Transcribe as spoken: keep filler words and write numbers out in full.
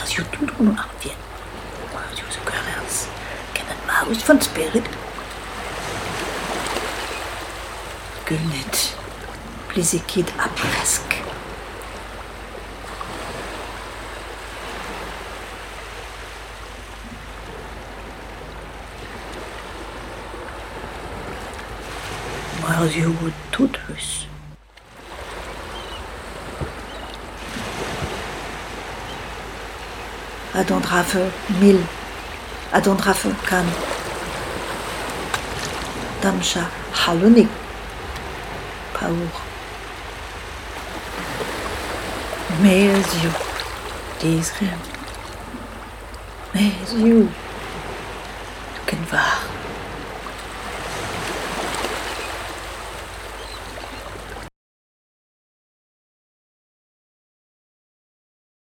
als je toen doen afvien. Maar als je zo als ken het mouse van spirit. Gunnet, plizikid apresk. Maar als je wordt tot rust. Adondrave mil, adondrave kan. Damsha halonik, paur. Mais you, Israël. Mais you, ken waar.